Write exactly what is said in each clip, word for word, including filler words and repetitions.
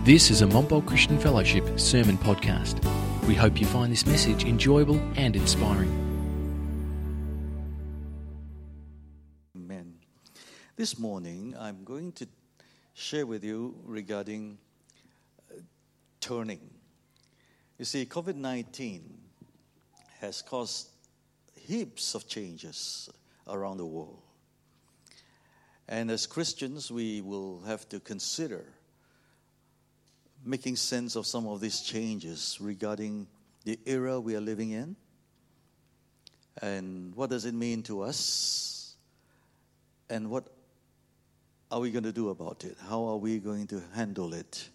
This is a Montbult Christian Fellowship sermon podcast. We hope you find this message enjoyable and inspiring. Amen. This morning, I'm going to share with you regarding uh, turning. You see, covid nineteen has caused heaps of changes around the world. And as Christians, we will have to consider making sense of some of these changes regarding the era we are living in. And what does it mean to us? And what are we going to do about it? How are we going to handle it?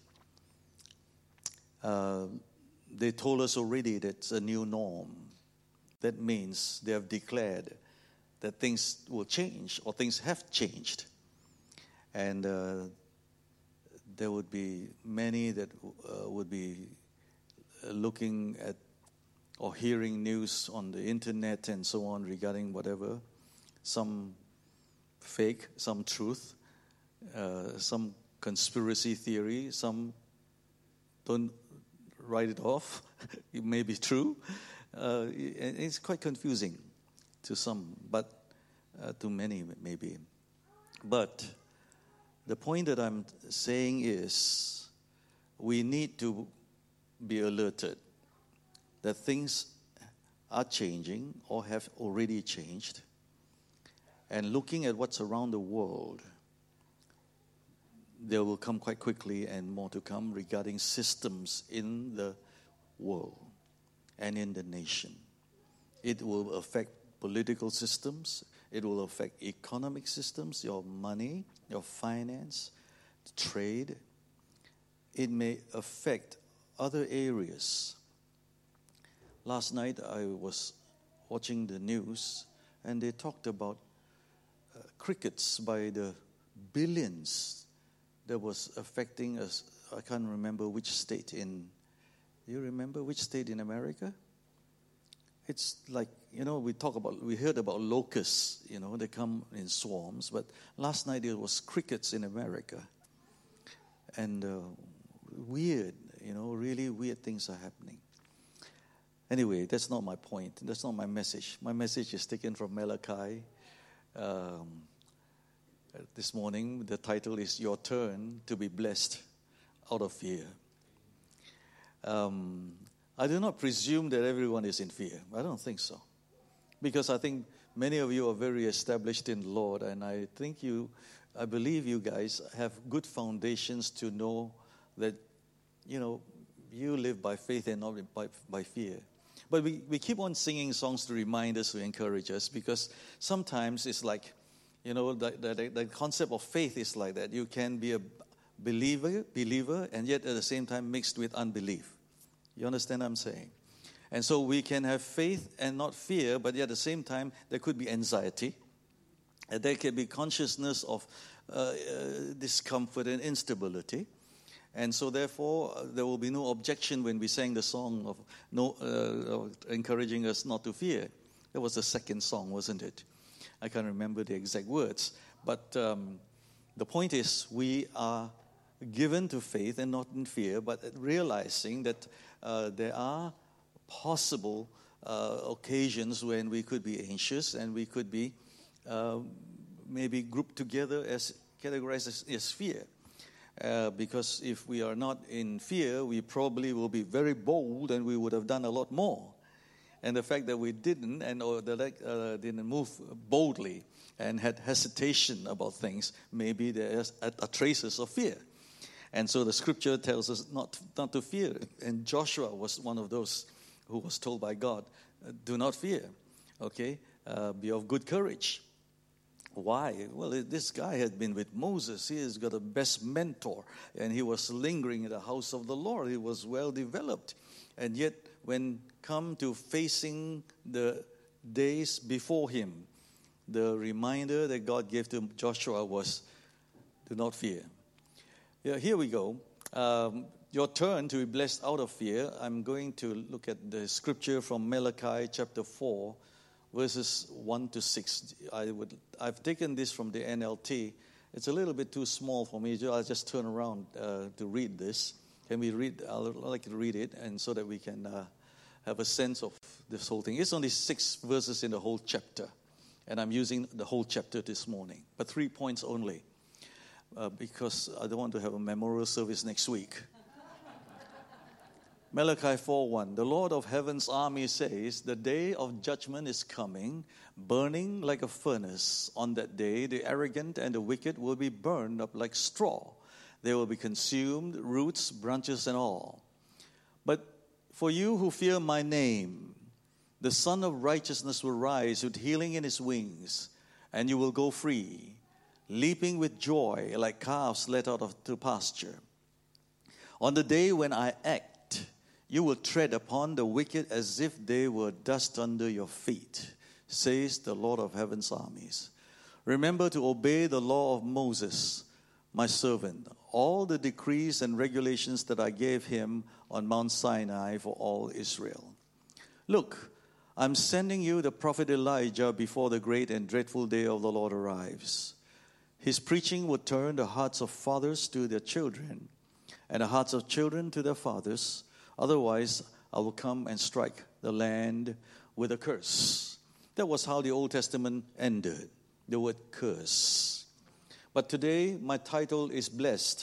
Uh, they told us already that it's a new norm. That means they have declared that things will change or things have changed. And uh, there would be many that uh, would be looking at or hearing news on the internet and so on regarding whatever, some fake, some truth, uh, some conspiracy theory, some don't write it off. It may be true. Uh, it's quite confusing to some, but uh, to many maybe. But the point that I'm saying is we need to be alerted that things are changing or have already changed. And looking at what's around the world, there will come quite quickly and more to come regarding systems in the world and in the nation. It will affect political systems. It will affect economic systems, your money, your finance, trade. It may affect other areas. Last night I was watching the news and they talked about uh, crickets by the billions that was affecting us. I can't remember which state in, do you remember which state in America? It's like, you know, we talk about, we heard about locusts, you know, they come in swarms, but last night it was crickets in America. And uh, weird, you know, really weird things are happening. Anyway, that's not my point. That's not my message. My message is taken from Malachi. Um, this morning, the title is Your Turn to be Blessed Out of Fear. Um... I do not presume that everyone is in fear. I don't think so. Because I think many of you are very established in the Lord, and I think you, I believe you guys have good foundations to know that, you know, you live by faith and not by, by fear. But we, we keep on singing songs to remind us, to encourage us, because sometimes it's like, you know, the, the, the concept of faith is like that. You can be a believer, believer, and yet at the same time mixed with unbelief. You understand what I'm saying? And so we can have faith and not fear, but yet at the same time, there could be anxiety. And there can be consciousness of uh, uh, discomfort and instability. And so therefore, uh, there will be no objection when we sang the song of no, uh, encouraging us not to fear. That was the second song, wasn't it? I can't remember the exact words. But um, the point is, we are given to faith and not in fear, but realizing that uh, there are possible uh, occasions when we could be anxious and we could be uh, maybe grouped together as categorized as, as fear. Uh, because if we are not in fear, we probably will be very bold and we would have done a lot more. And the fact that we didn't and or the, uh, didn't move boldly and had hesitation about things, maybe there are traces of fear. And so the scripture tells us not, not to fear. And Joshua was one of those who was told by God, do not fear, okay? Uh, be of good courage. Why? Well, this guy had been with Moses. He has got a best mentor. And he was lingering in the house of the Lord. He was well developed. And yet, when come to facing the days before him, the reminder that God gave to Joshua was, do not fear. Yeah, here we go. Um, your turn to be blessed out of fear. I'm going to look at the scripture from Malachi chapter four, verses one to six. I would, I've taken this from the N L T, It's a little bit too small for me. I'll just turn around uh, to read this. Can we read? I'd like to read it, and so that we can uh, have a sense of this whole thing. It's only six verses in the whole chapter, and I'm using the whole chapter this morning, but three points only, uh, because I don't want to have a memorial service next week. Malachi four one, the Lord of heaven's army says, the day of judgment is coming, burning like a furnace. On that day, the arrogant and the wicked will be burned up like straw. They will be consumed, roots, branches, and all. But for you who fear my name, the Son of Righteousness will rise with healing in his wings, and you will go free, leaping with joy like calves let out of the pasture. On the day when I act, you will tread upon the wicked as if they were dust under your feet, says the Lord of heaven's armies. Remember to obey the law of Moses, my servant, all the decrees and regulations that I gave him on Mount Sinai for all Israel. Look, I'm sending you the prophet Elijah before the great and dreadful day of the Lord arrives. His preaching will turn the hearts of fathers to their children, and the hearts of children to their fathers. Otherwise, I will come and strike the land with a curse. That was how the Old Testament ended, the word curse. But today, my title is blessed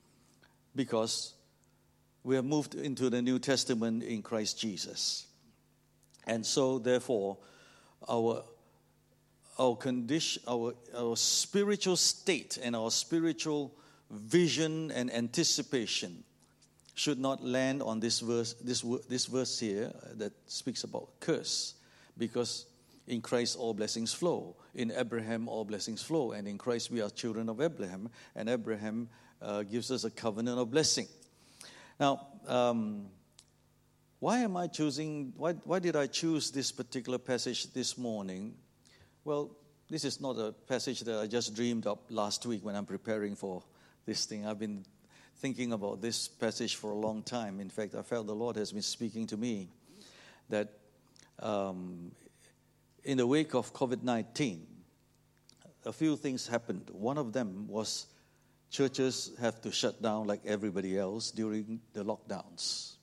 because we have moved into the New Testament in Christ Jesus. And so, therefore, our our condition, our, our spiritual state and our spiritual vision and anticipation should not land on this verse, this this verse here that speaks about curse, because in Christ all blessings flow. In Abraham all blessings flow, and in Christ we are children of Abraham, and Abraham uh, gives us a covenant of blessing. Now, um, why am I choosing? Why why did I choose this particular passage this morning? Well, this is not a passage that I just dreamed up last week when I'm preparing for this thing. I've been thinking about this passage for a long time. In fact, I felt the Lord has been speaking to me that um, in the wake of covid nineteen, a few things happened. One of them was churches have to shut down like everybody else during the lockdowns.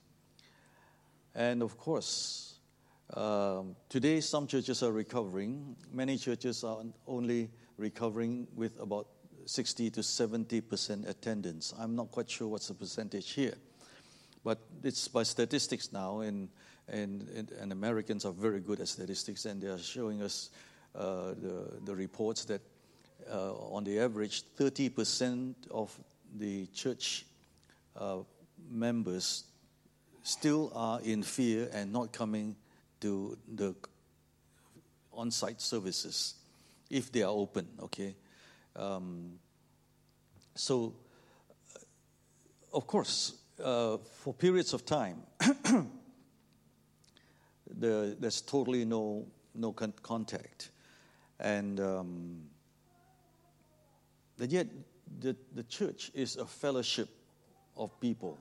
And of course, um, today some churches are recovering. Many churches are only recovering with about sixty to seventy percent attendance. I'm not quite sure what's the percentage here, but it's by statistics now, and and, and, and Americans are very good at statistics, and they are showing us uh, the, the reports that uh, on the average, thirty percent of the church uh, members still are in fear and not coming to the on-site services if they are open, okay? Um, so, of course, uh, for periods of time, the, there's totally no no con- contact, and um, yet the the church is a fellowship of people,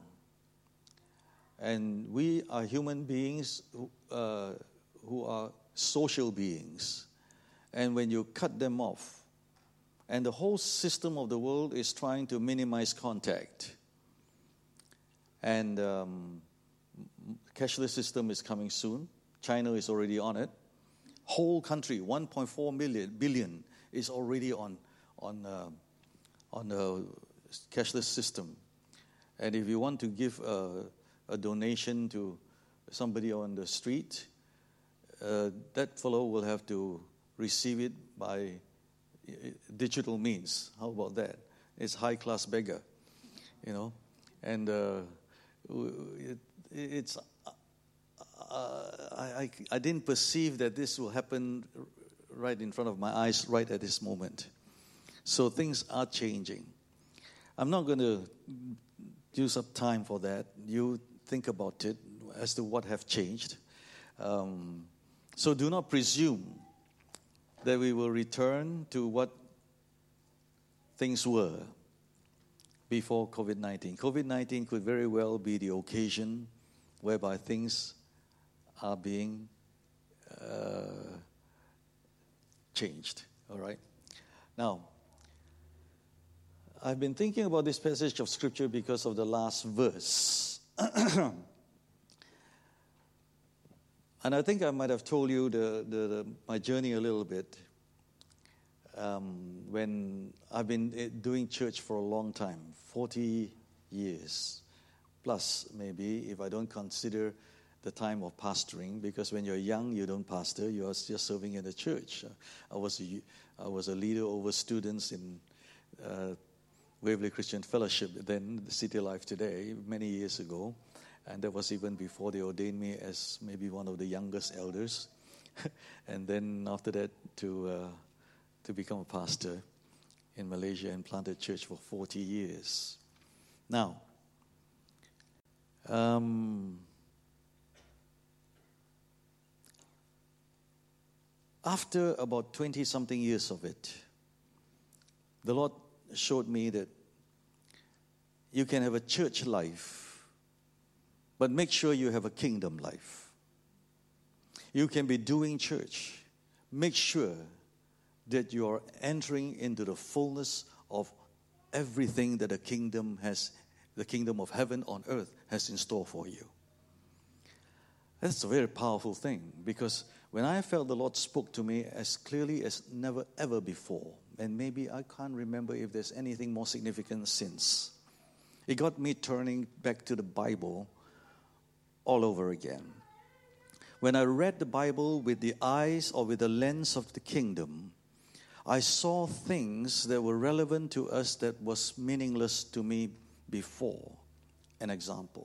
and we are human beings who, uh, who are social beings, and when you cut them off. And the whole system of the world is trying to minimize contact. And um, cashless system is coming soon. China is already on it. Whole country, one point four million billion, is already on on uh, on the cashless system. And if you want to give a, a donation to somebody on the street, uh, that fellow will have to receive it by digital means. How about that? It's high-class beggar, you know. And uh, it, it's uh, I, I didn't perceive that this will happen right in front of my eyes right at this moment. So things are changing. I'm not going to use up time for that. You think about it as to what have changed. Um, so do not presume that we will return to what things were before covid nineteen. covid nineteen could very well be the occasion whereby things are being uh, changed. All right? Now, I've been thinking about this passage of Scripture because of the last verse. And I think I might have told you the, the, the, my journey a little bit. Um, when I've been doing church for a long time, forty years plus maybe, if I don't consider the time of pastoring, because when you're young, you don't pastor, you are just serving in the church. I was a, I was a leader over students in uh, Waverley Christian Fellowship, then the City Life Today, many years ago. And that was even before they ordained me as maybe one of the youngest elders. And then after that, to uh, to become a pastor in Malaysia and planted church for forty years. Now, um, after about twenty-something years of it, the Lord showed me that you can have a church life, but make sure you have a kingdom life. You can be doing church. Make sure that you are entering into the fullness of everything that the kingdom has, the kingdom of heaven on earth has in store for you. That's a very powerful thing, because when I felt the Lord spoke to me as clearly as never ever before, and maybe I can't remember if there's anything more significant since, it got me turning back to the Bible all over again. When I read the Bible with the eyes or with the lens of the kingdom, I saw things that were relevant to us that was meaningless to me before. An example.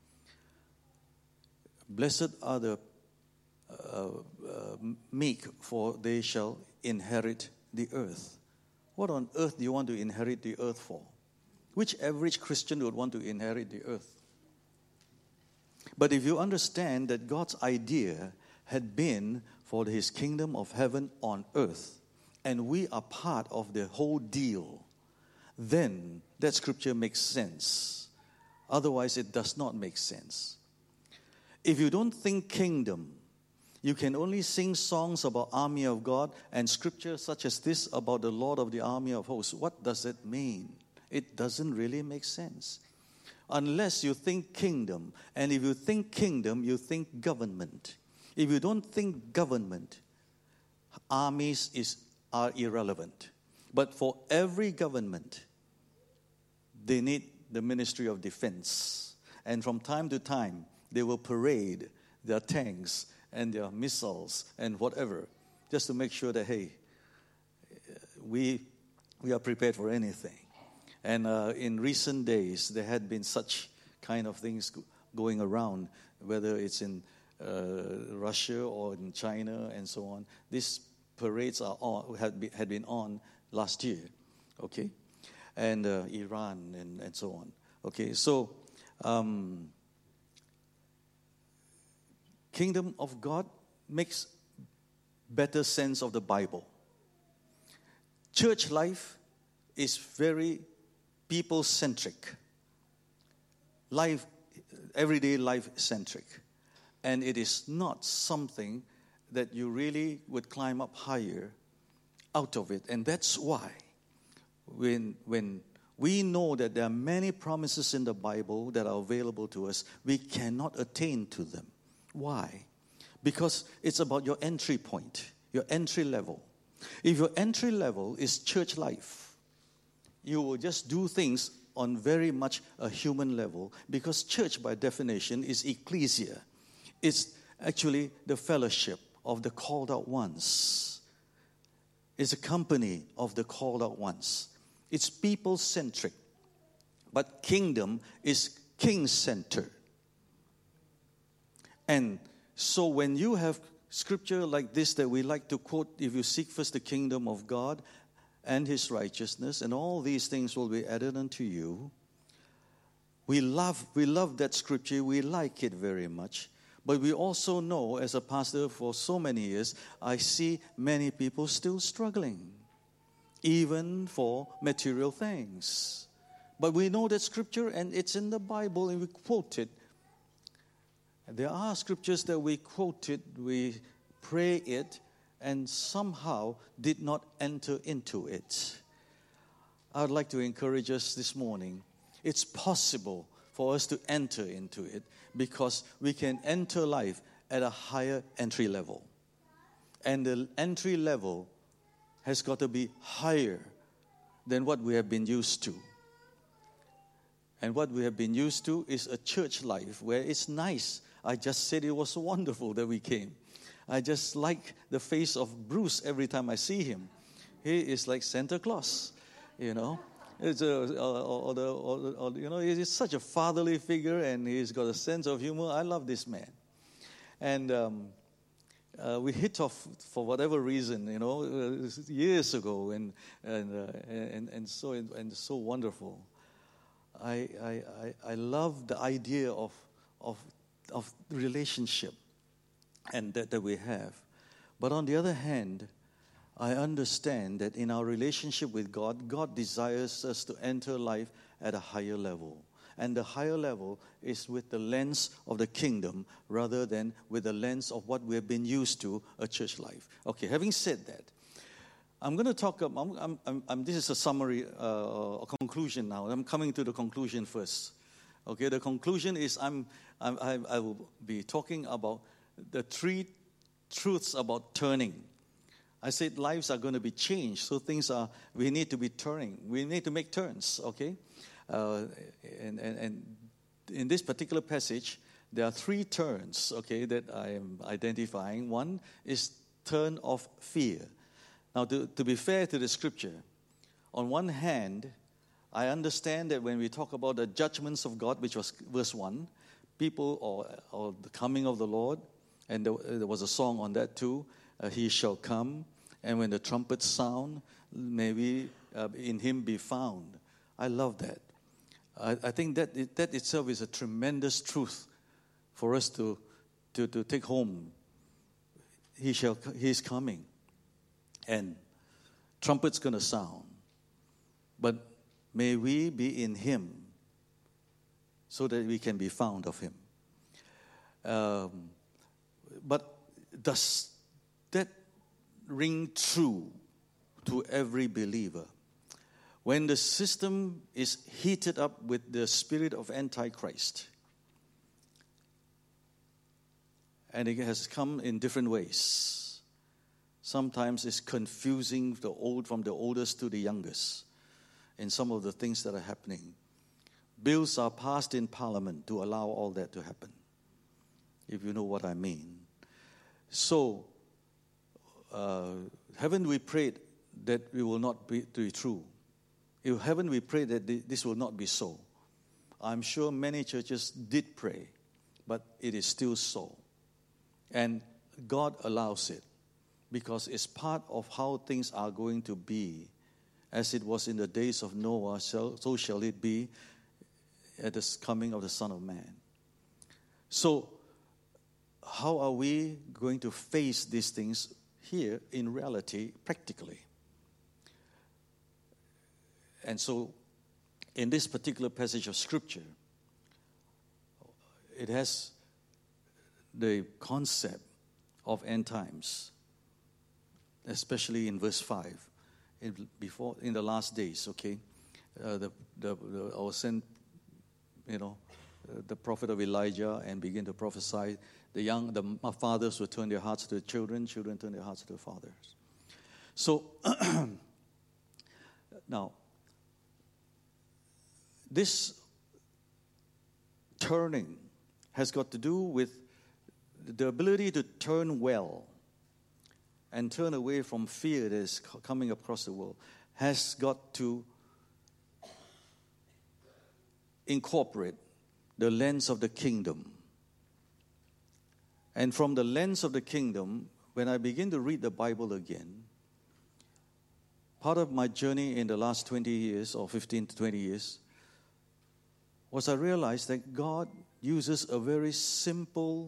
Blessed are the uh, uh, meek, for they shall inherit the earth. What on earth do you want to inherit the earth for? Which average Christian would want to inherit the earth? But if you understand that God's idea had been for his kingdom of heaven on earth, and we are part of the whole deal, then that scripture makes sense. Otherwise, it does not make sense. If you don't think kingdom, you can only sing songs about army of God and scripture such as this about the Lord of the army of hosts. What does it mean? It doesn't really make sense. Unless you think kingdom. And if you think kingdom, you think government. If you don't think government, armies is, are irrelevant. But for every government, they need the Ministry of Defense. And from time to time, they will parade their tanks and their missiles and whatever, just to make sure that, hey, we, we are prepared for anything. And uh, in recent days, there had been such kind of things going around, whether it's in uh, Russia or in China and so on. These parades are on, had, been, had been on last year, okay? And uh, Iran and, and so on. Okay, so um, kingdom of God makes better sense of the Bible. Church life is very people-centric, life, everyday life-centric. And it is not something that you really would climb up higher out of it. And that's why when, when we know that there are many promises in the Bible that are available to us, we cannot attain to them. Why? Because it's about your entry point, your entry level. If your entry level is church life, you will just do things on very much a human level, because church by definition is ecclesia. It's actually the fellowship of the called out ones. It's a company of the called out ones. It's people-centric. But kingdom is king-centered. And so when you have scripture like this that we like to quote, if you seek first the kingdom of God and his righteousness, and all these things will be added unto you. We love, we love that scripture. We like it very much. But we also know, as a pastor for so many years, I see many people still struggling, even for material things. But we know that scripture, and it's in the Bible, and we quote it. There are scriptures that we quote it, we pray it, and somehow did not enter into it. I would like to encourage us this morning. It's possible for us to enter into it because we can enter life at a higher entry level. And the entry level has got to be higher than what we have been used to. And what we have been used to is a church life where it's nice. I just said it was wonderful that we came. I just like the face of Bruce every time I see him. He is like Santa Claus, you know. It's a, or, or, the, or, or, you know, he's such a fatherly figure, and he's got a sense of humor. I love this man. And um, uh, we hit off for whatever reason, you know, uh, years ago, and and uh, and and so and so wonderful. I I I, I love the idea of of of relationship, and that, that we have. But on the other hand, I understand that in our relationship with God, God desires us to enter life at a higher level. And the higher level is with the lens of the kingdom rather than with the lens of what we have been used to, a church life. Okay, having said that, I'm going to talk, I'm, I'm, I'm, I'm, this is a summary, uh, a conclusion now. I'm coming to the conclusion first. Okay, the conclusion is I'm, I'm, I, I will be talking about the three truths about turning. I said lives are going to be changed, so things are, we need to be turning. We need to make turns, okay? Uh, and, and, and in this particular passage, there are three turns, okay, that I am identifying. One is turn of fear. Now, to, to be fair to the scripture, on one hand, I understand that when we talk about the judgments of God, which was verse one, people or, or the coming of the Lord, and there, there was a song on that too, uh, He shall come, and when the trumpets sound, may we uh, in Him be found. I love that. I, I think that it, that itself is a tremendous truth for us to, to, to take home. He shall, He is coming, and trumpets going to sound. But may we be in Him so that we can be found of Him. Um, but does that ring true to every believer? When the system is heated up with the spirit of Antichrist, and it has come in different ways. Sometimes it's confusing the old from the oldest to the youngest in some of the things that are happening. Bills are passed in Parliament to allow all that to happen, if you know what I mean. So, uh, haven't we prayed that we will not be, be true? If haven't we prayed that this will not be so? I'm sure many churches did pray, but it is still so. And God allows it because it's part of how things are going to be. As it was in the days of Noah, so, so shall it be at the coming of the Son of Man. So, how are we going to face these things here in reality, practically? And so, in this particular passage of Scripture, it has the concept of end times, especially in verse five. In, before in the last days, okay, uh, the the, the I was sent, you know, uh, the prophet of Elijah, and begin to prophesy. The young, the fathers will turn their hearts to the children, children turn their hearts to the fathers. So now, this turning has got to do with the ability to turn well and turn away from fear that is coming across the world, has got to incorporate the lens of the kingdom. And from the lens of the kingdom, when I begin to read the Bible again, part of my journey in the last twenty years or fifteen to twenty years was I realized that God uses a very simple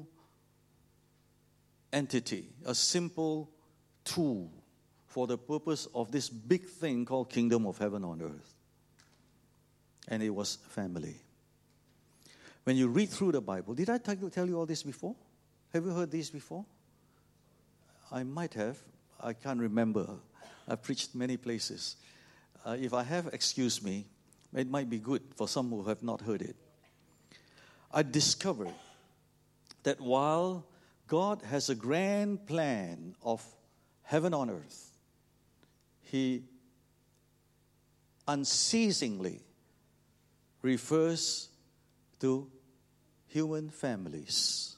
entity, a simple tool for the purpose of this big thing called kingdom of heaven on earth. And it was family. When you read through the Bible, did I tell you all this before? Have you heard this before? I might have. I can't remember. I've preached many places. uh, if I have, excuse me, it might be good for some who have not heard it. I discovered that while God has a grand plan of heaven on earth, He unceasingly refers to human families.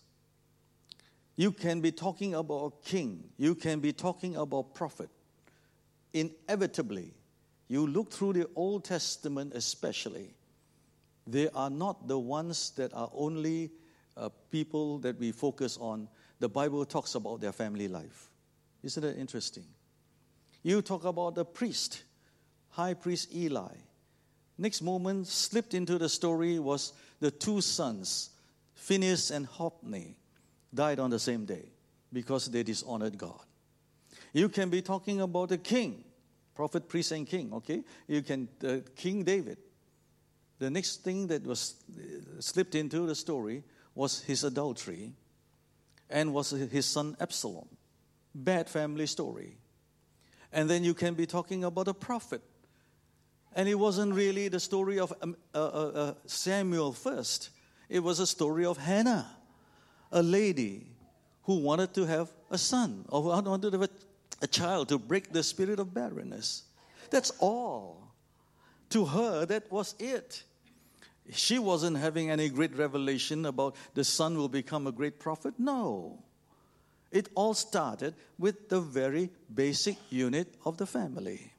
You can be talking about a king. You can be talking about prophet. Inevitably, you look through the Old Testament especially, they are not the ones that are only uh, people that we focus on. The Bible talks about their family life. Isn't that interesting? You talk about the priest, high priest Eli. Next moment, slipped into the story was the two sons, Phinehas and Hophni, died on the same day because they dishonored God. You can be talking about the king, prophet, priest, and king, okay? You can, uh, King David. The next thing that was uh, slipped into the story was his adultery and was his son Absalom. Bad family story. And then you can be talking about a prophet. And it wasn't really the story of um, uh, uh, uh, Samuel first. It was a story of Hannah, a lady who wanted to have a son, or wanted to have a, a child to break the spirit of barrenness. That's all. To her, that was it. She wasn't having any great revelation about the son will become a great prophet. No. It all started with the very basic unit of the family.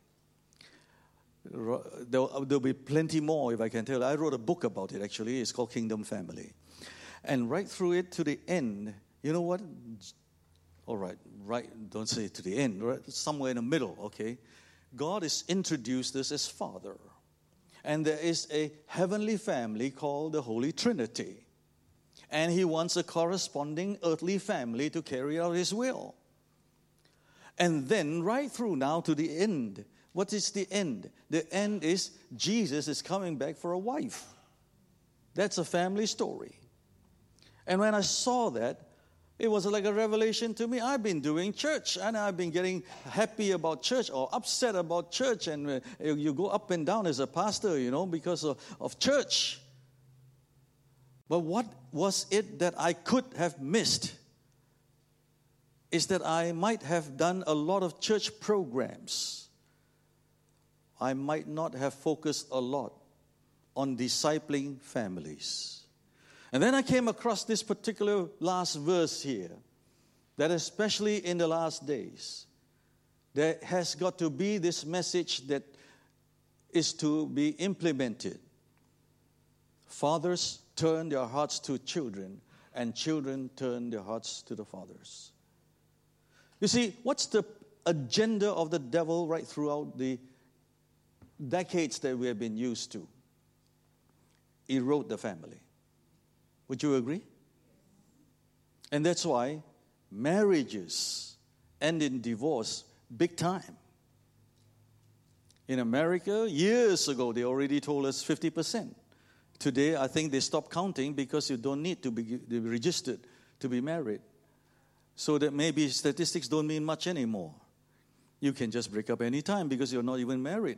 There'll, there'll be plenty more if I can tell. I wrote a book about it, actually. It's called Kingdom Family. And right through it to the end, you know what? All right, right, don't say to the end, right? Somewhere in the middle, okay? God is introduced us as Father. And there is a heavenly family called the Holy Trinity. And He wants a corresponding earthly family to carry out His will. And then right through now to the end. What is the end? The end is Jesus is coming back for a wife. That's a family story. And when I saw that, it was like a revelation to me. I've been doing church, and I've been getting happy about church or upset about church. And uh, you go up and down as a pastor, you know, because of, of church. But what was it that I could have missed? Is that I might have done a lot of church programs. I might not have focused a lot on discipling families. And then I came across this particular last verse here, that especially in the last days, there has got to be this message that is to be implemented. Fathers turn their hearts to children, and children turn their hearts to the fathers. You see, what's the agenda of the devil right throughout the decades that we have been used to? Erode the family. Would you agree? And that's why marriages end in divorce big time. In America, years ago, they already told us fifty percent. Today, I think they stopped counting because you don't need to be registered to be married. So that maybe statistics don't mean much anymore. You can just break up any time because you're not even married.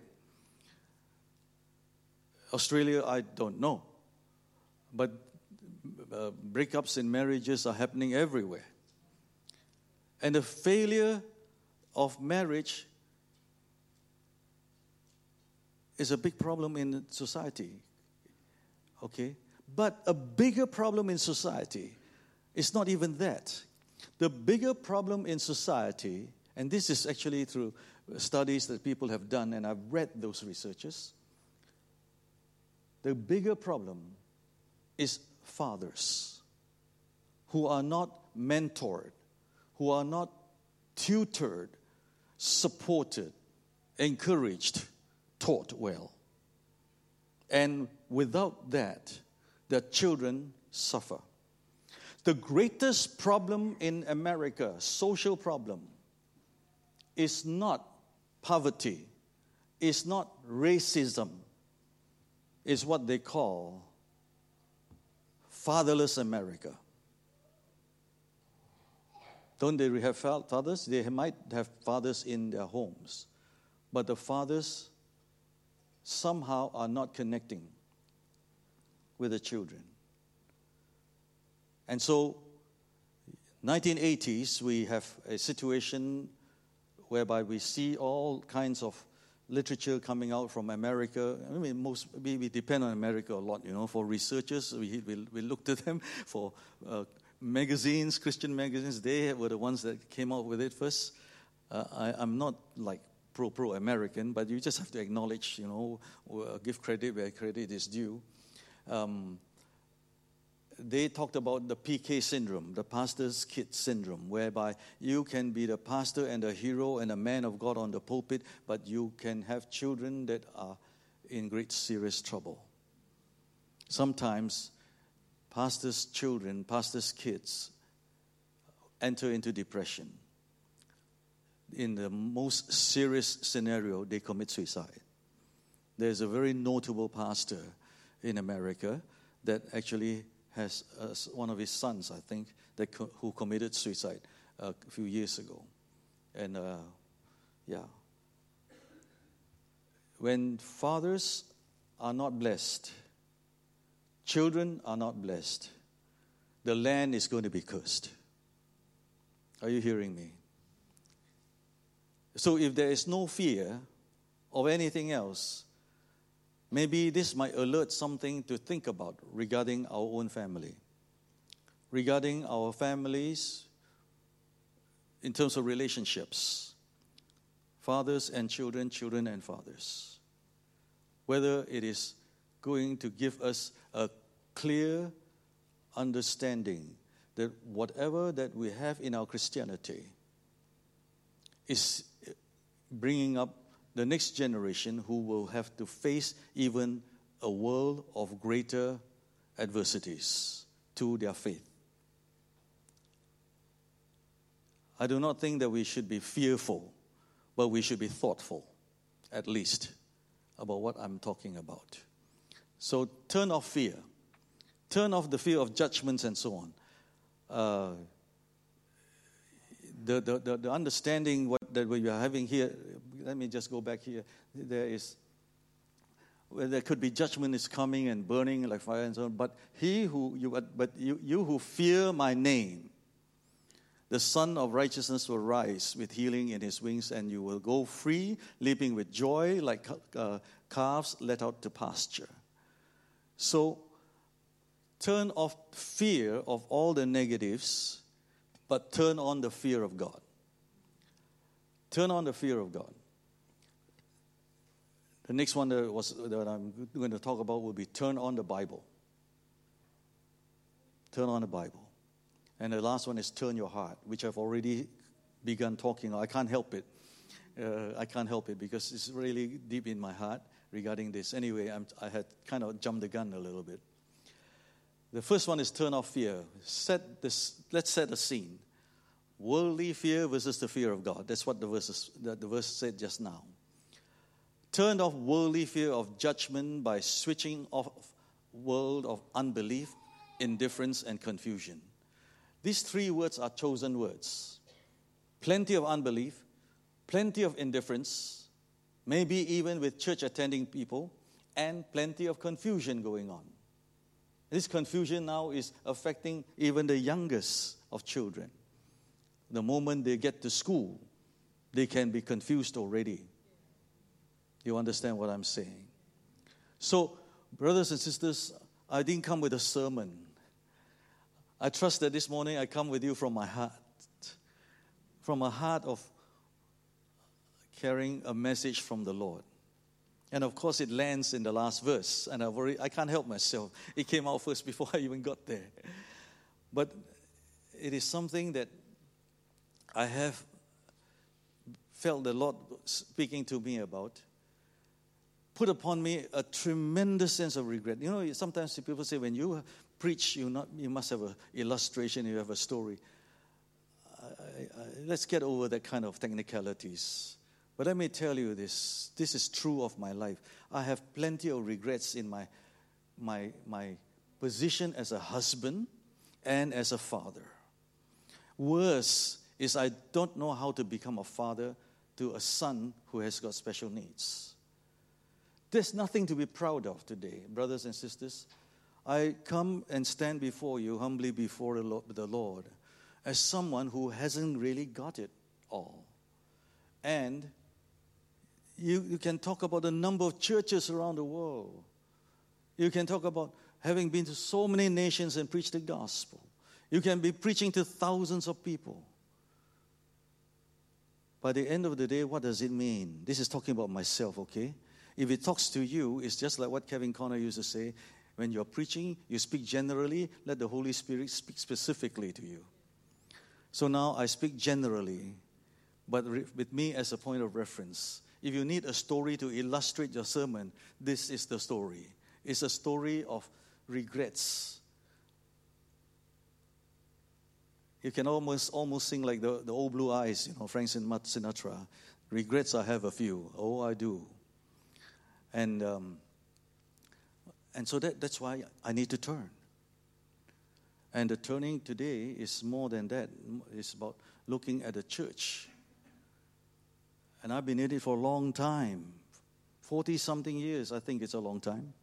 Australia, I don't know. But uh, breakups in marriages are happening everywhere. And the failure of marriage is a big problem in society. Okay? But a bigger problem in society is not even that. The bigger problem in society, and this is actually through studies that people have done, and I've read those researches, the bigger problem is fathers who are not mentored, who are not tutored, supported, encouraged, taught well. And without that, the children suffer. The greatest problem in America, social problem, is not poverty, is not racism, is what they call fatherless America. Don't they have fathers? They might have fathers in their homes. But the fathers somehow are not connecting with the children. And so, nineteen eighties, we have a situation whereby we see all kinds of literature coming out from America. I mean, most we, we depend on America a lot, you know. For researchers, we we, we look to them. For uh, magazines, Christian magazines, they were the ones that came out with it first. Uh, I, I'm not like pro pro American, but you just have to acknowledge, you know, uh, give credit where credit is due. Um, They talked about the P K syndrome, the pastor's kid syndrome, whereby you can be the pastor and a hero and a man of God on the pulpit, but you can have children that are in great serious trouble. Sometimes pastors' children, pastors' kids enter into depression. In the most serious scenario, they commit suicide. There's a very notable pastor in America that actually has uh, one of his sons, I think, that co- who committed suicide uh, a few years ago. And, uh, yeah. When fathers are not blessed, children are not blessed, the land is going to be cursed. Are you hearing me? So if there is no fear of anything else, maybe this might alert something to think about regarding our own family, regarding our families in terms of relationships, fathers and children, children and fathers. Whether it is going to give us a clear understanding that whatever that we have in our Christianity is bringing up the next generation who will have to face even a world of greater adversities to their faith. I do not think that we should be fearful, but we should be thoughtful, at least, about what I'm talking about. So turn off fear. Turn off the fear of judgments and so on. Uh, the, the, the, the understanding what, that we are having here, let me just go back here. There is, well, there could be judgment is coming and burning like fire and so on. But he who you, but you, you who fear my name, the Son of Righteousness will rise with healing in his wings, and you will go free, leaping with joy like uh, calves let out to pasture. So, turn off fear of all the negatives, but turn on the fear of God. Turn on the fear of God. The next one that, was, that I'm going to talk about will be turn on the Bible. Turn on the Bible. And the last one is turn your heart, which I've already begun talking. I can't help it. Uh, I can't help it because it's really deep in my heart regarding this. Anyway, I'm, I had kind of jumped the gun a little bit. The first one is turn off fear. Set this. Let's set a scene. Worldly fear versus the fear of God. That's what the verse, that the verse said just now. Turn off worldly fear of judgment by switching off world of unbelief, indifference, and confusion. These three words are chosen words. Plenty of unbelief, plenty of indifference, maybe even with church-attending people, and plenty of confusion going on. This confusion now is affecting even the youngest of children. The moment they get to school, they can be confused already. You understand what I'm saying? So, brothers and sisters, I didn't come with a sermon. I trust that this morning I come with you from my heart. From a heart of carrying a message from the Lord. And of course it lands in the last verse. And I've already, I can't help myself. It came out first before I even got there. But it is something that I have felt the Lord speaking to me about. Put upon me a tremendous sense of regret. You know, sometimes people say when you preach, you not you must have an illustration, you have a story. I, I, let's get over that kind of technicalities. But let me tell you this, this is true of my life. I have plenty of regrets in my, my, my position as a husband and as a father. Worse is I don't know how to become a father to a son who has got special needs. There's nothing to be proud of today, brothers and sisters. I come and stand before you, humbly before the Lord, as someone who hasn't really got it all. And you, you can talk about the number of churches around the world. You can talk about having been to so many nations and preached the gospel. You can be preaching to thousands of people. By the end of the day, what does it mean? This is talking about myself, okay? If it talks to you, it's just like what Kevin Conner used to say. When you're preaching, you speak generally, let the Holy Spirit speak specifically to you. So now I speak generally, but with me as a point of reference. If you need a story to illustrate your sermon, this is the story. It's a story of regrets. You can almost almost sing like the, the old Blue Eyes, you know, Frank Sinatra. Regrets, I have a few. Oh, I do. And um, and so that, that's why I need to turn. And the turning today is more than that. It's about looking at the church. And I've been in it for a long time. forty-something years, I think it's a long time.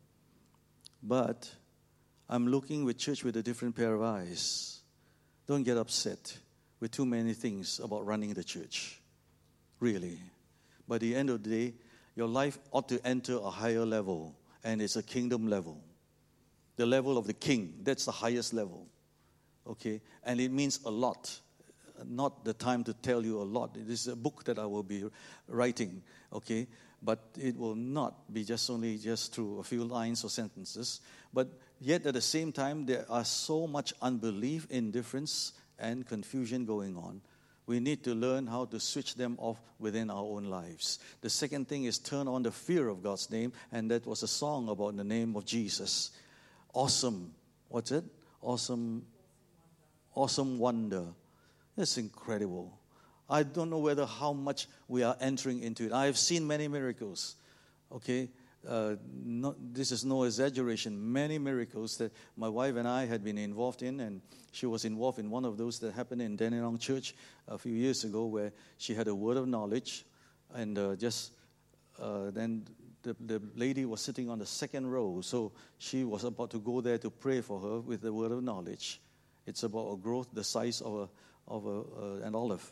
But I'm looking with church with a different pair of eyes. Don't get upset with too many things about running the church. Really. By the end of the day, your life ought to enter a higher level, and it's a kingdom level. The level of the king, that's the highest level. Okay? And it means a lot. Not the time to tell you a lot. It is a book that I will be writing, okay? But it will not be just only just through a few lines or sentences. But yet at the same time, there are so much unbelief, indifference, and confusion going on. We need to learn how to switch them off within our own lives. The second thing is turn on the fear of God's name, and that was a song about the name of Jesus. Awesome. What's it? Awesome. Awesome wonder. That's incredible. I don't know whether how much we are entering into it. I have seen many miracles. Okay, uh, not, this is no exaggeration. Many miracles that my wife and I had been involved in, and she was involved in one of those that happened in Dandenong Church a few years ago, where she had a word of knowledge, and uh, just uh, then the, the lady was sitting on the second row, so she was about to go there to pray for her with the word of knowledge. It's about a growth the size of a of a, uh, an olive.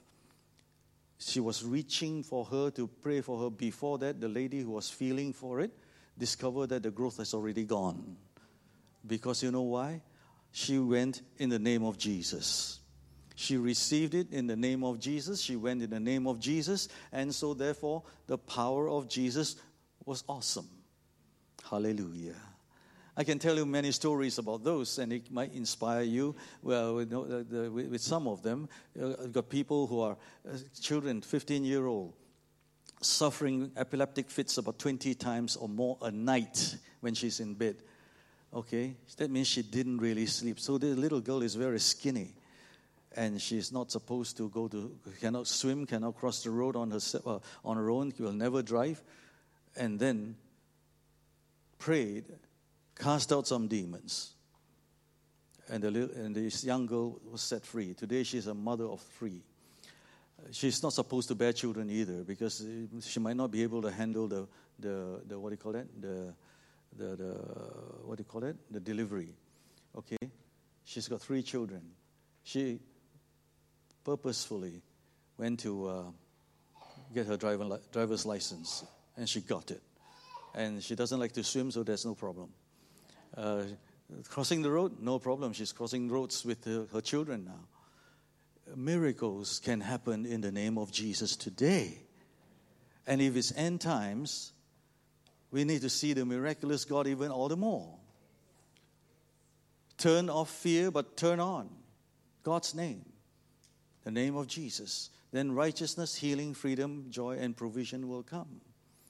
She was reaching for her to pray for her. Before that, the lady who was feeling for it discovered that the growth has already gone. Because you know why? She went in the name of Jesus. She received it in the name of Jesus. She went in the name of Jesus. And so therefore, the power of Jesus was awesome. Hallelujah. I can tell you many stories about those, and it might inspire you. Well, with, with some of them, I've got people who are children, fifteen-year-old, suffering epileptic fits about twenty times or more a night when she's in bed. Okay, that means she didn't really sleep. So the little girl is very skinny, and she's not supposed to go to, cannot swim, cannot cross the road on her uh, on her own. She will never drive, and then prayed. Cast out some demons. And, the little, and this young girl was set free. Today she's a mother of three. She's not supposed to bear children either, because she might not be able to handle the, the, the what do you call that? The, the, the, what do you call it? The delivery. Okay? She's got three children. She purposefully went to uh, get her driver, driver's license, and she got it. And she doesn't like to swim, so there's no problem. Uh, crossing the road, no problem. She's crossing roads with her, her children now. Miracles can happen in the name of Jesus today. And if it's end times, we need to see the miraculous God even all the more. Turn off fear, but turn on God's name, the name of Jesus. Then righteousness, healing, freedom, joy, and provision will come.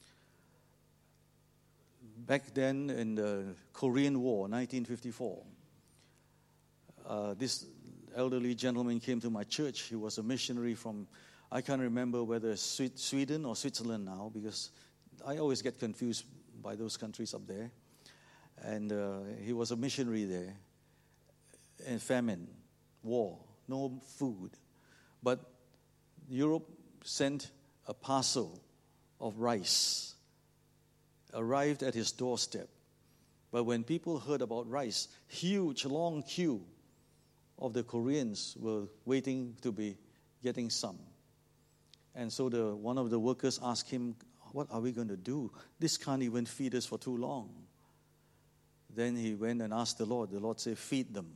Back then in the Korean War, nineteen fifty-four, uh, this elderly gentleman came to my church. He was a missionary from, I can't remember whether Sweden or Switzerland now, because I always get confused by those countries up there. And uh, he was a missionary there. And famine, war, no food. But Europe sent a parcel of rice arrived at his doorstep. But when people heard about rice, huge, long queue of the Koreans were waiting to be getting some. And so the one of the workers asked him, what are we going to do? This can't even feed us for too long. Then he went and asked the Lord. The Lord said, feed them.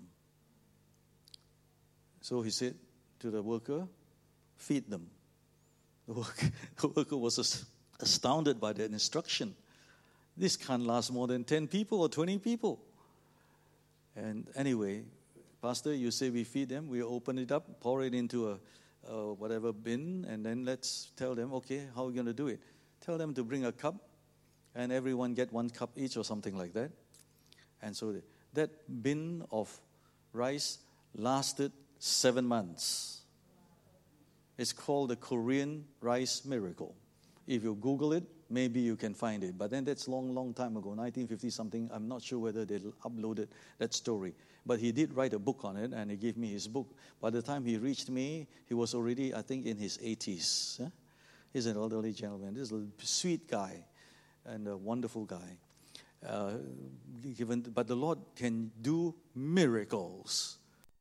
So he said to the worker, feed them. The worker, the worker was astounded by that instruction. This can't last more than ten people or twenty people. And anyway, Pastor, you say we feed them. We open it up, pour it into a, a whatever bin, and then let's tell them, okay, how are we going to do it? Tell them to bring a cup, and everyone get one cup each or something like that. And so that bin of rice lasted seven months. It's called the Korean rice miracle. If you Google it, maybe you can find it. But then that's long, long time ago, nineteen fifty something. I'm not sure whether they uploaded that story. But he did write a book on it, and he gave me his book. By the time he reached me, he was already, I think, in his eighties. Huh? He's an elderly gentleman. This is a sweet guy and a wonderful guy. Uh, given, but the Lord can do miracles.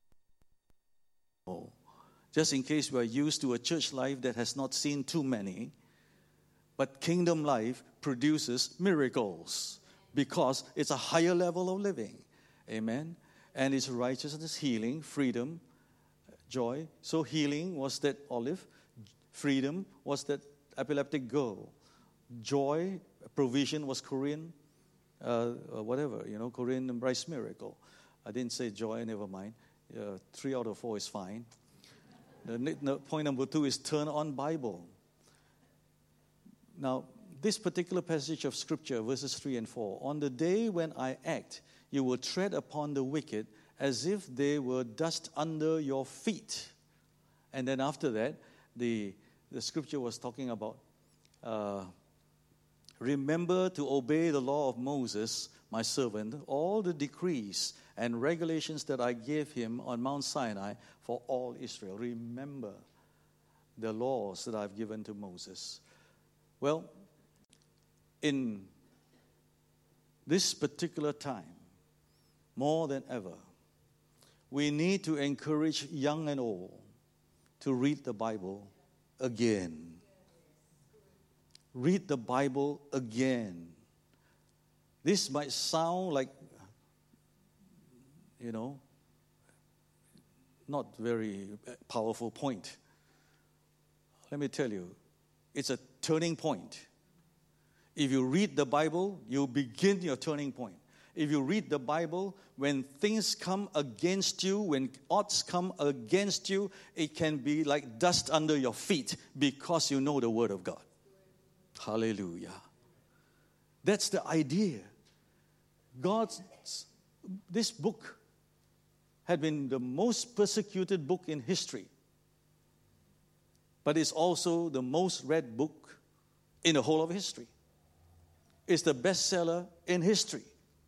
Oh, just in case we are used to a church life that has not seen too many, but kingdom life produces miracles because it's a higher level of living. Amen. And it's righteousness, healing, freedom, joy. So healing was that olive. Freedom was that epileptic girl. Joy, provision was Korean, uh, whatever, you know, Korean rice miracle. I didn't say joy, never mind. Uh, three out of four is fine. The, the point number two is turn on Bible. Now, this particular passage of Scripture, verses three and four, on the day when I act, you will tread upon the wicked as if they were dust under your feet. And then after that, the, the Scripture was talking about, uh, remember to obey the law of Moses, my servant, all the decrees and regulations that I gave him on Mount Sinai for all Israel. Remember the laws that I've given to Moses. Well, in this particular time, more than ever, we need to encourage young and old to read the Bible again. Read the Bible again. This might sound like, you know, not very powerful point. Let me tell you, it's a turning point. If you read the Bible, you begin your turning point. If you read the Bible, when things come against you, when odds come against you, it can be like dust under your feet because you know the Word of God. Hallelujah. That's the idea. God's, this book had been the most persecuted book in history, but it's also the most read book in the whole of history. It's the bestseller in history.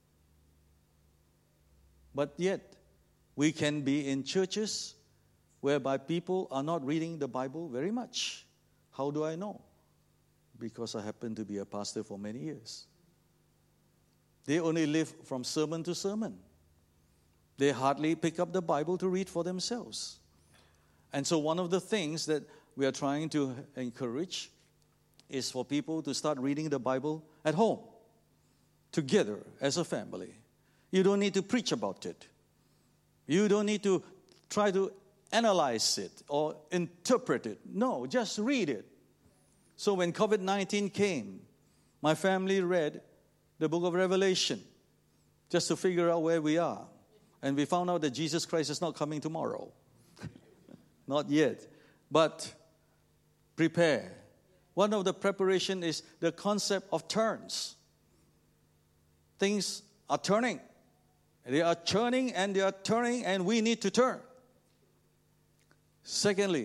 But yet, we can be in churches whereby people are not reading the Bible very much. How do I know? Because I happen to be a pastor for many years. They only live from sermon to sermon. They hardly pick up the Bible to read for themselves. And so one of the things that we are trying to encourage is for people to start reading the Bible at home, together as a family. You don't need to preach about it. You don't need to try to analyze it or interpret it. No, just read it. So when covid nineteen came, my family read the book of Revelation just to figure out where we are. And we found out that Jesus Christ is not coming tomorrow. Not yet. But prepare. One of the preparation is the concept of turns. Things are turning. They are churning and they are turning, and we need to turn. Secondly,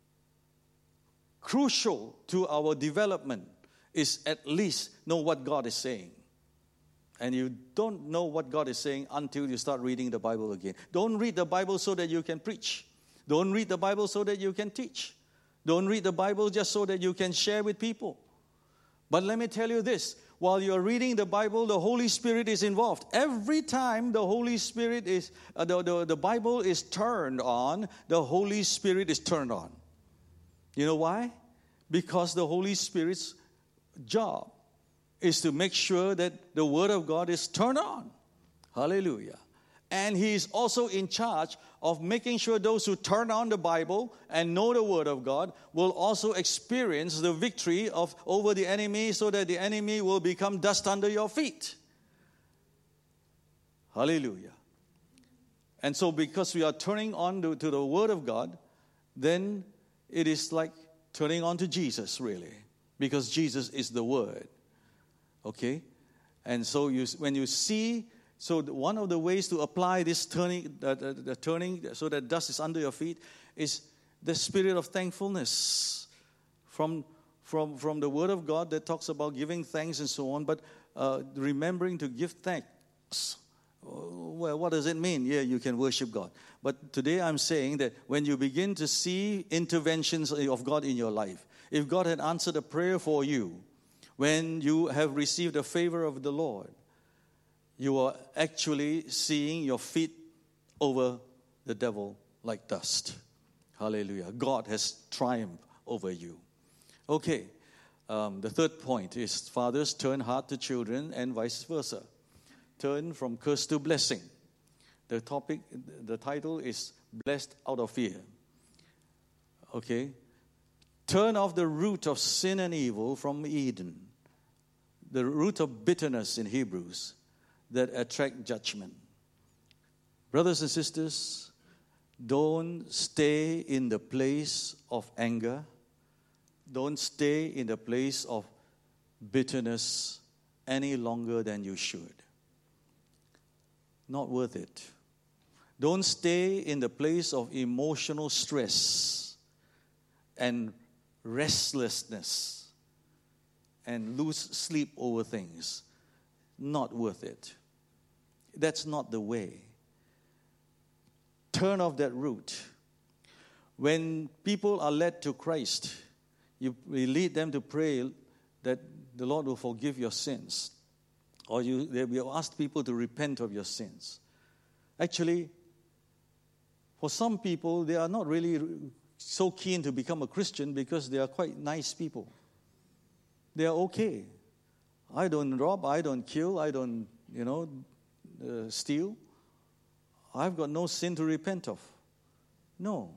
crucial to our development is at least know what God is saying. And you don't know what God is saying until you start reading the Bible again. Don't read the Bible so that you can preach. Don't read the Bible so that you can teach. Don't read the Bible just so that you can share with people. But let me tell you this, while you're reading the Bible, the Holy Spirit is involved. Every time the Holy Spirit is, uh, the, the, the Bible is turned on, the Holy Spirit is turned on. You know why? Because the Holy Spirit's job is to make sure that the Word of God is turned on. Hallelujah. And He is also in charge of making sure those who turn on the Bible and know the Word of God will also experience the victory of over the enemy, so that the enemy will become dust under your feet. Hallelujah. And so because we are turning on to, to the Word of God, then it is like turning on to Jesus, really, because Jesus is the Word. Okay? And so you, when you see, so one of the ways to apply this turning, uh, the, the turning so that dust is under your feet, is the spirit of thankfulness from, from, from the Word of God that talks about giving thanks and so on, but uh, remembering to give thanks. Well, what does it mean? Yeah, you can worship God. But today I'm saying that when you begin to see interventions of God in your life, if God had answered a prayer for you, when you have received a favor of the Lord, you are actually seeing your feet over the devil like dust. Hallelujah. God has triumphed over you. Okay, um, the third point is fathers turn heart to children and vice versa. Turn from curse to blessing. The topic, the title is Blessed Out of Fear. Okay. Turn off the root of sin and evil from Eden. The root of bitterness in Hebrews that attract judgment. Brothers and sisters, don't stay in the place of anger. Don't stay in the place of bitterness any longer than you should. Not worth it. Don't stay in the place of emotional stress and restlessness and lose sleep over things. Not worth it. That's not the way. Turn off that root. When people are led to Christ, you lead them to pray that the Lord will forgive your sins. Or you, they will ask people to repent of your sins. Actually, for some people, they are not really so keen to become a Christian because they are quite nice people. They are okay. I don't rob, I don't kill, I don't, you know, uh, steal. I've got no sin to repent of. No.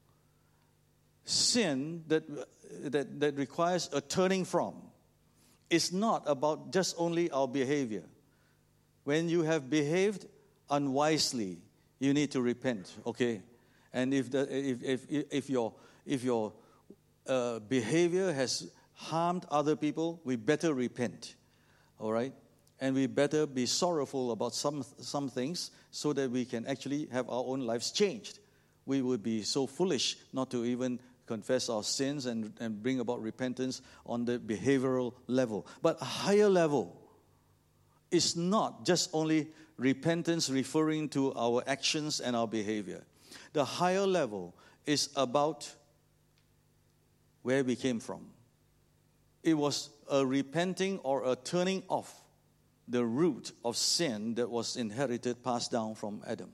Sin that, that, that requires a turning from is not about just only our behavior. When you have behaved unwisely, you need to repent, okay? And if the, if if if your if your uh, behavior has harmed other people, we better repent, all right? And we better be sorrowful about some some things so that we can actually have our own lives changed. We would be so foolish not to even confess our sins and, and bring about repentance on the behavioral level. But a higher level is not just only repentance referring to our actions and our behavior. The higher level is about where we came from. It was a repenting or a turning off the root of sin that was inherited, passed down from Adam.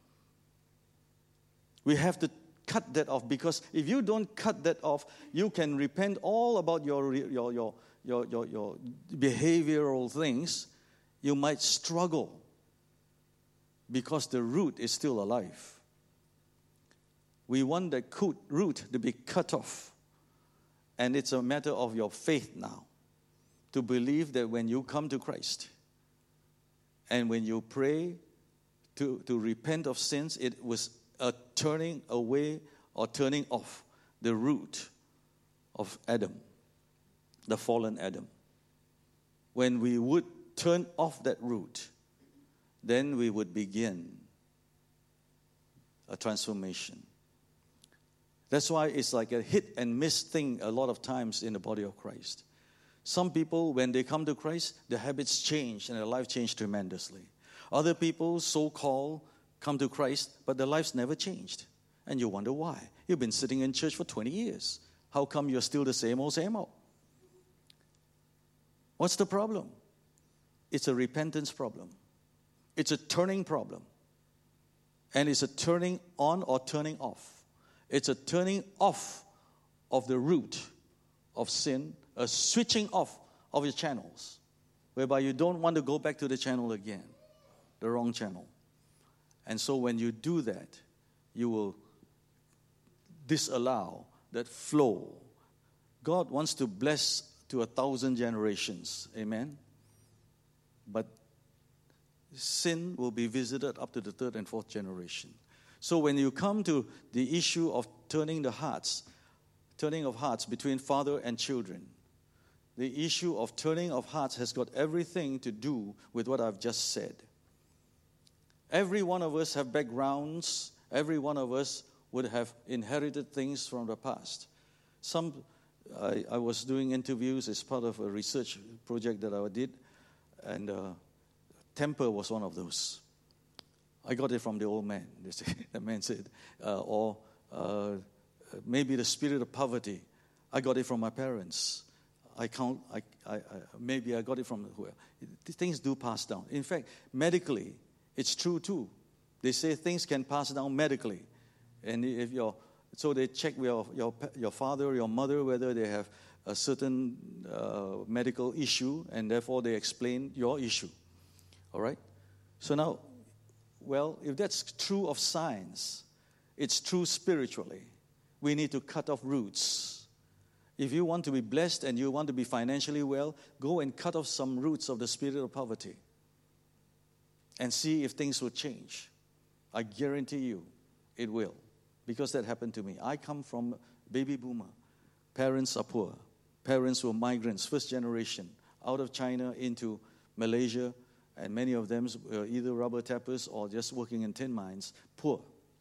We have to cut that off, because if you don't cut that off, you can repent all about your your your your your, your behavioral things. You might struggle because the root is still alive. We want that root to be cut off. And it's a matter of your faith now to believe that when you come to Christ and when you pray to, to repent of sins, it was a turning away or turning off the root of Adam, the fallen Adam. When we would turn off that root, then we would begin a transformation. That's why it's like a hit and miss thing a lot of times in the body of Christ. Some people, when they come to Christ, their habits change and their life change tremendously. Other people, so-called, come to Christ, but their lives never changed. And you wonder why. You've been sitting in church for twenty years. How come you're still the same old, same old? What's the problem? It's a repentance problem. It's a turning problem. And it's a turning on or turning off. It's a turning off of the root of sin, a switching off of your channels, whereby you don't want to go back to the channel again, the wrong channel. And so when you do that, you will disallow that flow. God wants to bless to a thousand generations. Amen? But sin will be visited up to the third and fourth generation. So when you come to the issue of turning the hearts, turning of hearts between father and children, the issue of turning of hearts has got everything to do with what I've just said. Every one of us have backgrounds. Every one of us would have inherited things from the past. Some, I, I was doing interviews as part of a research project that I did, and uh, temper was one of those. I got it from the old man. The man said, uh, or uh, maybe the spirit of poverty. I got it from my parents. I count. I, I, I maybe I got it from whoever. Things do pass down. In fact, medically, it's true too. They say things can pass down medically, and if you're so they check your your your father or your mother whether they have a certain uh, medical issue, and therefore they explain your issue. All right. So now, well, if that's true of science, it's true spiritually. We need to cut off roots. If you want to be blessed and you want to be financially well, go and cut off some roots of the spirit of poverty and see if things will change. I guarantee you it will, because that happened to me. I come from baby boomer. Parents are poor. Parents were migrants, first generation, out of China into Malaysia, and many of them were either rubber tappers or just working in tin mines, poor.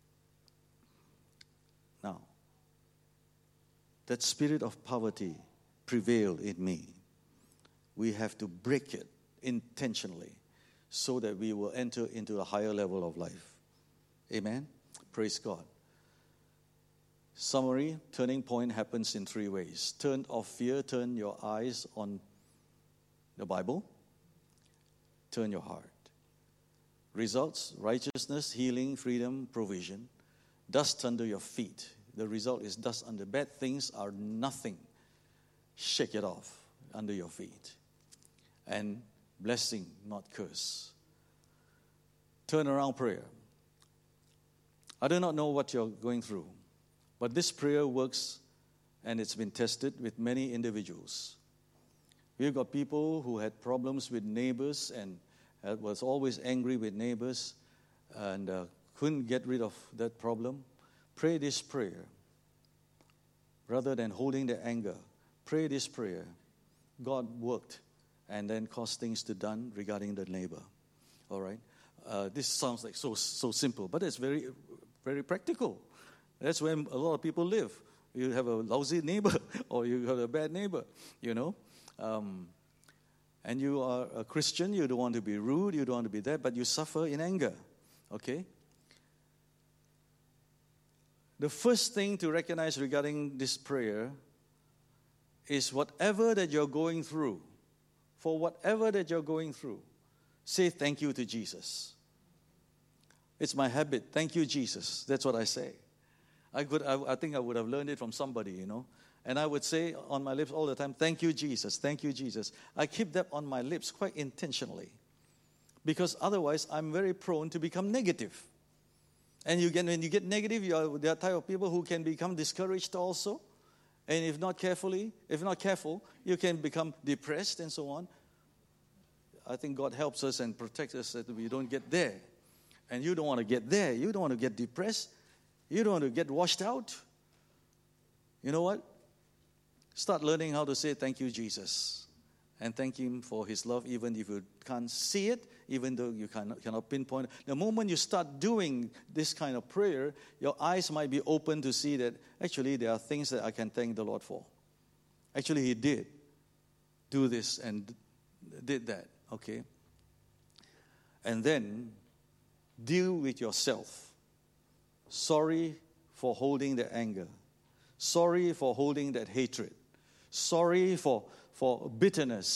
Now, that spirit of poverty prevailed in me. We have to break it intentionally so that we will enter into a higher level of life. Amen? Praise God. Summary, turning point happens in three ways. Turn off fear, turn your eyes on the Bible, turn your heart. Results, righteousness, healing, freedom, provision. Dust under your feet. The result is dust under. Bad things are nothing. Shake it off under your feet. And blessing, not curse. Turnaround prayer. I do not know what you're going through, but this prayer works, and it's been tested with many individuals. We've got people who had problems with neighbors and was always angry with neighbors and uh, couldn't get rid of that problem. Pray this prayer. Rather than holding the anger, pray this prayer. God worked and then caused things to done regarding the neighbor. All right? Uh, this sounds like so so simple, but it's very, very practical. That's where a lot of people live. You have a lousy neighbor or you have a bad neighbor, you know. Um, and you are a Christian, you don't want to be rude, you don't want to be that, but you suffer in anger. Okay? The first thing to recognize regarding this prayer is whatever that you're going through, for whatever that you're going through, say thank you to Jesus. It's my habit. Thank you, Jesus. That's what I say. I could, I, I think I would have learned it from somebody, you know. And I would say on my lips all the time, thank you, Jesus. Thank you, Jesus. I keep that on my lips quite intentionally, because otherwise I'm very prone to become negative. And you get, when you get negative, you are, there are type of people who can become discouraged also. And if not carefully, if not careful, you can become depressed and so on. I think God helps us and protects us that we don't get there. And you don't want to get there. You don't want to get depressed. You don't want to get washed out. You know what? Start learning how to say thank you, Jesus. And thank Him for His love, even if you can't see it, even though you cannot, cannot pinpoint it. The moment you start doing this kind of prayer, your eyes might be open to see that actually there are things that I can thank the Lord for. Actually, He did do this and did that, okay? And then deal with yourself. Sorry for holding the anger. Sorry for holding that hatred. Sorry for, for bitterness.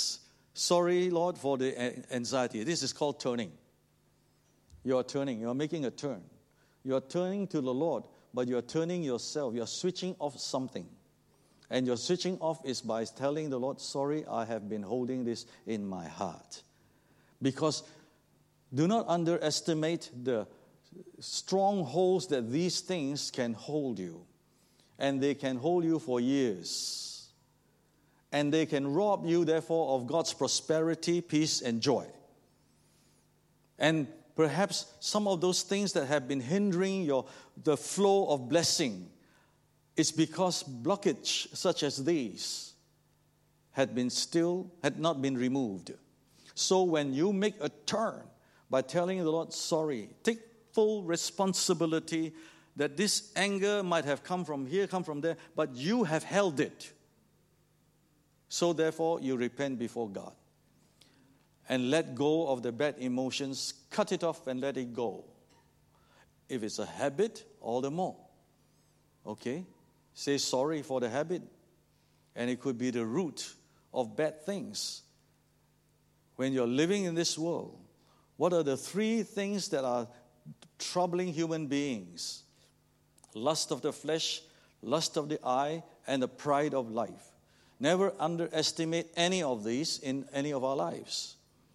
Sorry, Lord, for the anxiety. This is called turning. You are turning. You are making a turn. You are turning to the Lord, but you are turning yourself. You are switching off something. And your switching off is by telling the Lord, sorry, I have been holding this in my heart. Because do not underestimate the strongholds that these things can hold you. And they can hold you for years. And they can rob you, therefore, of God's prosperity, peace, and joy. And perhaps some of those things that have been hindering your the flow of blessing is because blockage such as these had been still, had not been removed. So when you make a turn by telling the Lord, sorry, take full responsibility that this anger might have come from here, come from there, but you have held it. So therefore, you repent before God. And let go of the bad emotions, cut it off and let it go. If it's a habit, all the more. Okay? Say sorry for the habit. And it could be the root of bad things. When you're living in this world, what are the three things that are troubling human beings? Lust of the flesh, lust of the eye, and the pride of life. Never underestimate any of these in any of our lives.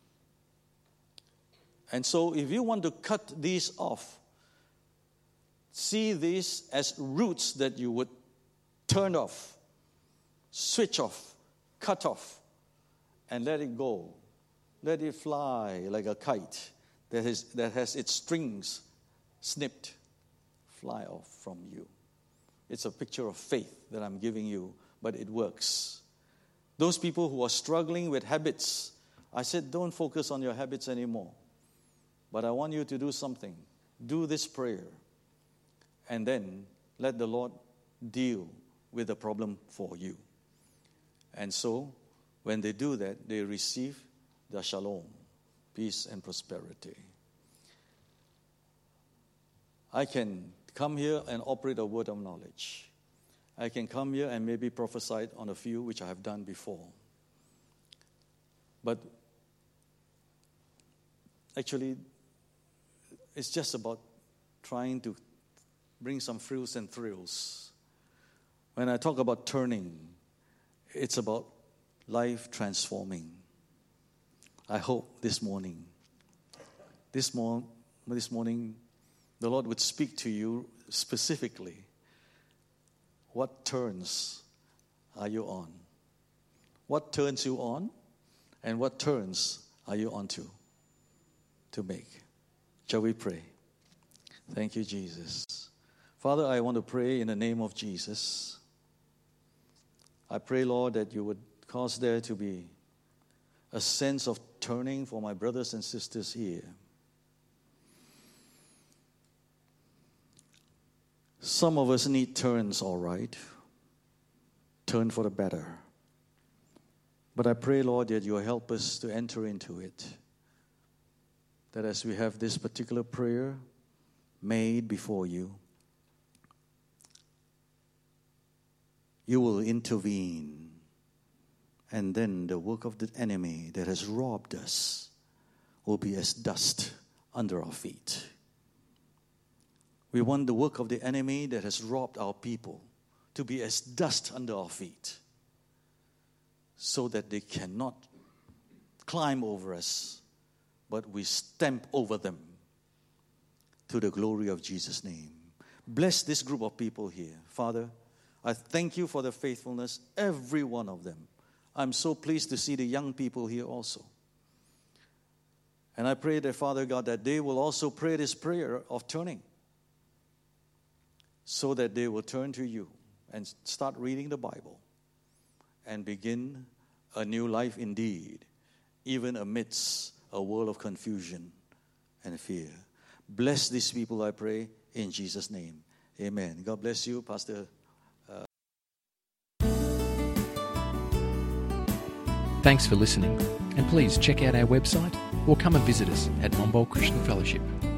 And so if you want to cut these off, see these as roots that you would turn off, switch off, cut off, and let it go. Let it fly like a kite that, is, that has its strings snipped, fly off from you. It's a picture of faith that I'm giving you, but it works. Those people who are struggling with habits, I said, don't focus on your habits anymore. But I want you to do something. Do this prayer. And then let the Lord deal with the problem for you. And so, when they do that, they receive the shalom, peace and prosperity. I can come here and operate a word of knowledge. I can come here and maybe prophesy on a few, which I have done before. But actually, it's just about trying to bring some frills and thrills. When I talk about turning, it's about life transforming. I hope this morning, this, mor- this morning, the Lord would speak to you specifically. What turns are you on? What turns you on? And what turns are you on to, to make? Shall we pray? Thank you, Jesus. Father, I want to pray in the name of Jesus. I pray, Lord, that you would cause there to be a sense of turning for my brothers and sisters here. Some of us need turns, all right. Turn for the better. But I pray, Lord, that you will help us to enter into it. That as we have this particular prayer made before you, you will intervene. And then the work of the enemy that has robbed us will be as dust under our feet. We want the work of the enemy that has robbed our people to be as dust under our feet, so that they cannot climb over us, but we stamp over them to the glory of Jesus' name. Bless this group of people here. Father, I thank you for the faithfulness, every one of them. I'm so pleased to see the young people here also. And I pray that, Father God, that they will also pray this prayer of turning, so that they will turn to you and start reading the Bible and begin a new life indeed, even amidst a world of confusion and fear. Bless these people, I pray, in Jesus' name. Amen. God bless you, Pastor. Uh... Thanks for listening. And please check out our website or come and visit us at Mombo Christian Fellowship.